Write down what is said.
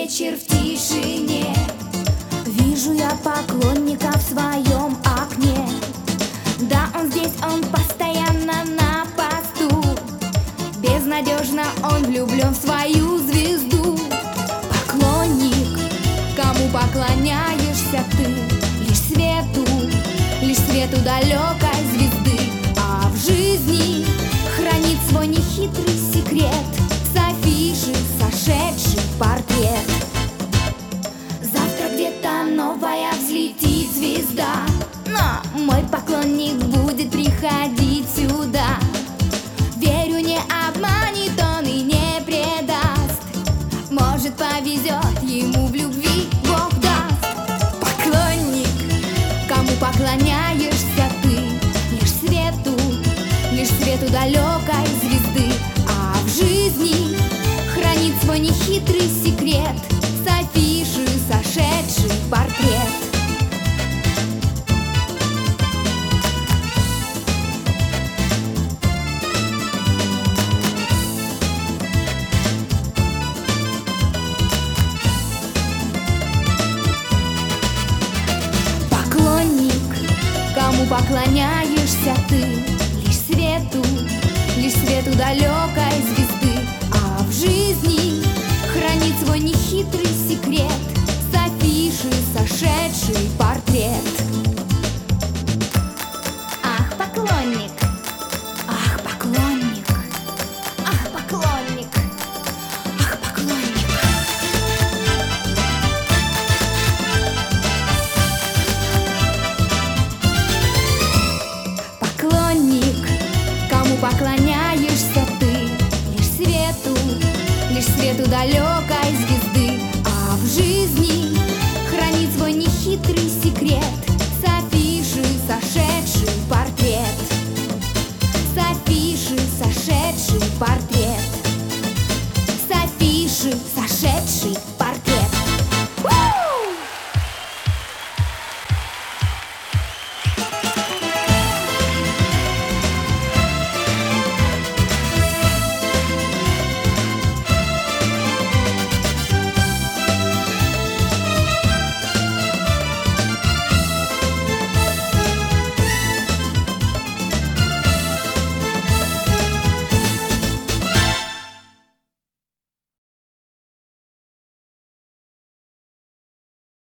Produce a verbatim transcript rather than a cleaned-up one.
вечер в тишине. Вижу я поклонника в своем окне. Да, он здесь, он постоянно на посту. Безнадежно он влюблен в свою звезду. Поклонник, кому поклоняешься ты? Лишь свету, лишь свету далекой звезды. А в жизни хранит свой нехитрый секрет с афиши сошедший портрет. Завтра где-то новая взлетит звезда, но мой поклонник будет приходить сюда. Верю, не обманет он и не предаст. Может, повезет ему в любви, Бог даст. Поклонник, кому поклоняешься ты? Лишь свету, лишь свету далекой звезды. А в жизни хранит свой нехитрый секрет с афиши сошедший портрет. Кому поклоняешься ты? Лишь свету, лишь свету далекой звезды. А в жизни хранит свой нехитрый секрет с афиши сошедший портрет. Ах, поклонник, ах, поклонник, ах, поклонник, ах, поклонник. Кому поклоняешься ты? Лишь свету, лишь свету далекой звезды. А в жизни хранит свой нехитрый секрет с афиши сошедший портрет. С афиши сошедший портрет.